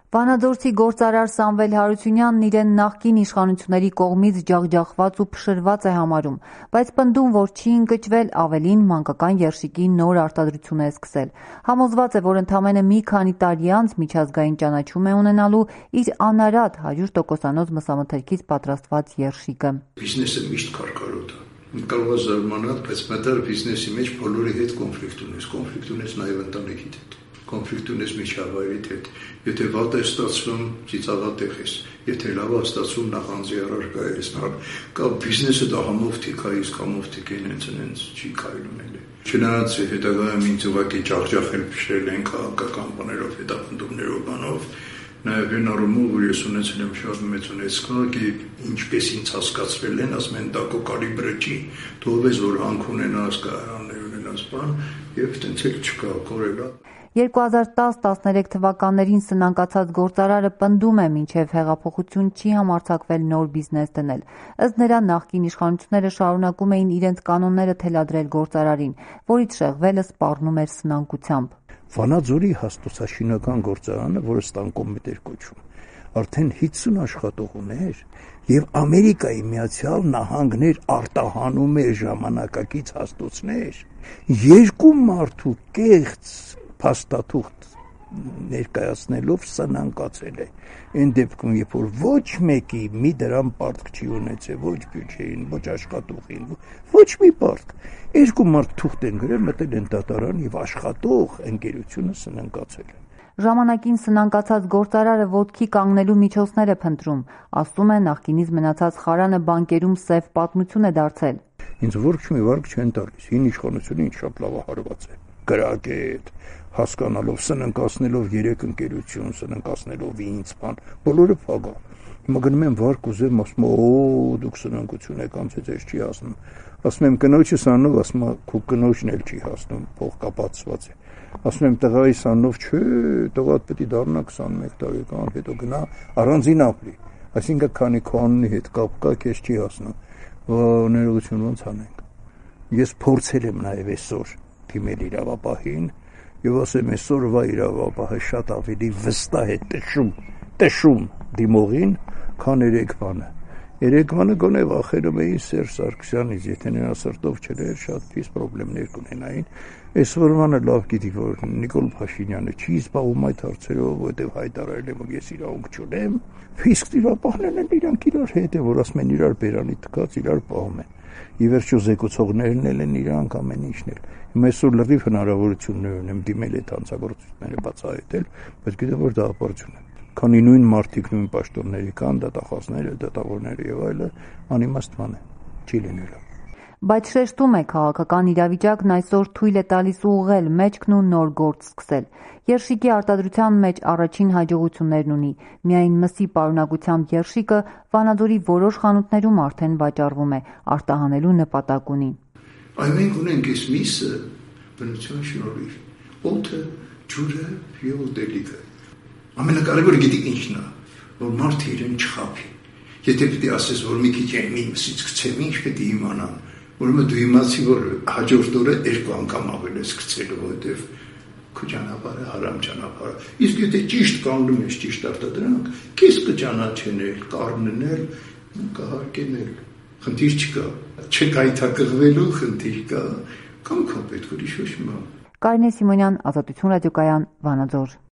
Վանաձորցի գործարար Սամվել Հարությունյանն իրեն նախկին իշխանությունների կողմից ջախջախված ու փշրված է համարում, բայց պնդում, որ չի ընկճվել, ավելին մանկական երշիկի նոր արտադրություն է սկսել։ Համոզված է, որ ընդամենը մի քանի տարի անց միջազգային ճանաչում է ունենալու իր անարատ 100%-անոց մսամթերքից պատրաստված երշիկը։ Բիզնեսը միշտ կարկարոտ է։ Կարող է զարմանալ, բայց մտար բիզնեսի մեջ բոլորի հետ կոնֆլիկտ ունես նաև ընտանիքիդ հետ։ Կոնֆլիկտ ունես միջավայրիդ հետ, եթե վատ է ստացվում, ծիծաղատեղ ես, եթե լավ է ստացվում, նախանձի առարկա ես, կա բիզնեսը դա համովթիկ է, իսկ համովթիկին հենց չի կարելի էլի։ Չնայած հետագայում ինձ ուղղակի ջախջախել փշրել են քաղաքական բաներով, հետապնդումներով, բանով, նաև այն առումով, որ ես ունեցել եմ շատ մեծ ունեցքակ, ինչպես ինձ հասկացրել են, ասում են տակո կալիբրը չի, թող ես որ հանք ունենաս, կայաններ ունենաս, բան, եւ տենց էլ չկա, կորել է։ 2010-13 թվականներին սնանկացած գործարարը պնդում է, մինչև հեղափոխություն չի համարձակվել նոր բիզնես դնել։ Ըստ նրա, նախկին իշխանությունները շարունակում էին իրենց կանոնները թելադրել գործարարին, որից շեղվելը սպառնում էր սնանկությամբ։ Վանաձորի հաստոցաշինական գործարանը, որը Ստանկոմետ էր կոչվում, արդեն 50 աշխատող ուներ եւ Ամերիկայի Միացյալ Նահանգներ արտահանում էր ժամանակակից հաստոցներ։ Երկու մարդու կեղծ փաստաթուղթ ներկայացնելով սնանկացել է։ Այն դեպքում, երբ որ ոչ մեկի մի դրամ պարտք չի ունեցել, ոչ բյուջեին, ոչ աշխատողին, ոչ մի պարտք։ Երկու մարդ թուղթ են գրել, մտել են դատարան եւ աշխատող ընկերությունը սնանկացել է։ Ժամանակին սնանկացած գործարարը ոտքի կանգնելու միջոցներ է փնտրում, ասում է, նախկինից մնացած խարանը բանկերում սև պատմություն է դարձել։ Ինձ որք մի վարկ չեն տալիս, հին իշխանությունը ինձ շատ լավ հարված է։ Գրագետ, հասկանալով, սնանկացնելով 3 ընկերություն, սնանկացնելով ինձ, բան, բոլորը փագա։ Հիմա գնում եմ վարկ ուզեմ, ասում եմ, դուք սնանկություն եք անցել, ես չի հասնում։ Ասում եմ, կնոջս անով, ասում եմ, քո կնոջն էլ չի հասնում, փող կապացված է։ Ասում եմ, տղայիս անով, չէ, տղատ պետք է դառնա 21 տարեկան, հետո գնա առանձին ապրի։ Այսինքն, քանի քո անունի հետ կապ կա, քեզ չի հասնում։ Ներողություն ոնց անենք։ Ես փորձել եմ նաև այսօր դիմել իրավապահին եւ ասեմ այսօրվա իրավապահը շատ ավելի վստահ է տշում դիմողին, քան Երևանը։ Երևանը գոնե վախենում էին Սերժ Սարգսյանից, եթե նրա սրտով չէր, շատ փիս խնդիրներ կունենային։ Այսօրվանը լավ գիտի, որ Նիկոլ Փաշինյանը չի զբաղվում այդ հարցերով, որովհետեւ հայտարարել է, որ ես իրավունք չունեմ։ Իսկ իրավապահներն են իրանք իրար հետ է, որ ասում են իրար բերանի տկած, իրար պահում են։ Ի վերջո զեկուցողներն են իրանք ամեն ինչն էլ։ Հիմա այսօր լրիվ հնարավորություններ ունեմ դիմել այդ հանցագործությունները բացահայտել, բայց գիտեմ, որ դա ապարություն է։ Քանի նույն մարդիկ, նույն պաշտոնների կան, դատախազները, դատավորները եւ այլը, անիմաստ բան է, չի լինելու։ Բայց շեշտում է, քաղաքական իրավիճակն այսօր թույլ է տալիս ուղղել մեջքն ու նոր գործ սկսել։ Երշիկի արտադրության մեջ առաջին հաջողություններն ունի։ Միայն մսի պարունակությամբ երշիկը Վանաձորի որոշ խանութներում արդեն վաճառվում է, արտահանելու նպատակ ունի։ Այ մենք ունենք այս միսը բնության շնորհիվ, օդը, ջուրը եւ ուտելիքը։ Ամենակարևորը գիտի ինչն է, որ մարդը իրեն չխաբի։ Եթե պետք է ասես, որ մի քիչ մի մսից գցեմ, ինչ պետք է իմանան, որովհետեւ դու իմացի, որ հաջորդ օրը 2 անգամ ավել ես գցելու, որովհետեւ քո ճանապարհը հարամ ճանապարհ է։ Իսկ եթե ճիշտ կանգնում ես, ճիշտ արտադրանք, քեզ կճանաչեն, կառնեն, կհարկեն, խնդիր չկա։ Չկայթակղվելու խնդիր կա, կամ քո պետք է ուրիշ ոչինչ։ Կարինե Սիմոնյան, Ազատություն ռադիոկայան, Վանաձոր։